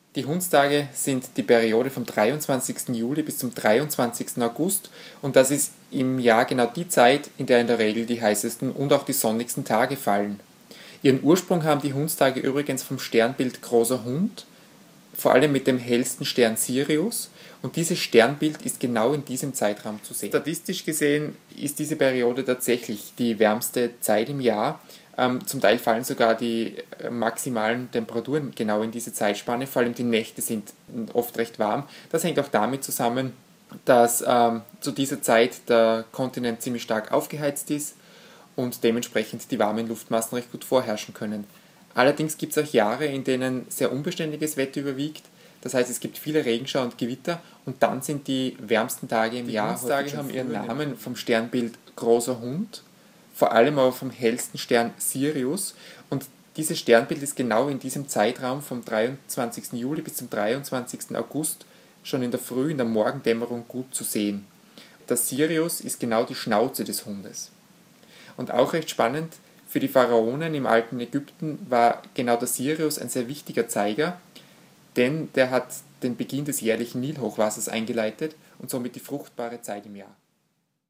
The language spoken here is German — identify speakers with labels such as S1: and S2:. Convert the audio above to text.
S1: Die Hundstage sind die Periode vom 23. Juli bis zum 23. August und das ist im Jahr genau die Zeit, in der in der Regel die heißesten und auch die sonnigsten Tage fallen. Ihren Ursprung haben die Hundstage übrigens vom Sternbild Großer Hund, vor allem mit dem hellsten Stern Sirius, und dieses Sternbild ist genau in diesem Zeitraum zu sehen. Statistisch gesehen ist diese Periode tatsächlich die wärmste Zeit im Jahr. Zum Teil fallen sogar die maximalen Temperaturen genau in diese Zeitspanne, vor allem die Nächte sind oft recht warm. Das hängt auch damit zusammen, dass zu dieser Zeit der Kontinent ziemlich stark aufgeheizt ist und dementsprechend die warmen Luftmassen recht gut vorherrschen können. Allerdings gibt es auch Jahre, in denen sehr unbeständiges Wetter überwiegt. Das heißt, es gibt viele Regenschauer und Gewitter und dann sind die wärmsten Tage im Jahr. Die Hundstage haben ihren Namen vom Sternbild Großer Hund, vor allem aber vom hellsten Stern Sirius. Und dieses Sternbild ist genau in diesem Zeitraum vom 23. Juli bis zum 23. August schon in der Früh, in der Morgendämmerung gut zu sehen. Der Sirius ist genau die Schnauze des Hundes. Und auch recht spannend, für die Pharaonen im alten Ägypten war genau der Sirius ein sehr wichtiger Zeiger, denn der hat den Beginn des jährlichen Nilhochwassers eingeleitet und somit die fruchtbare Zeit im Jahr.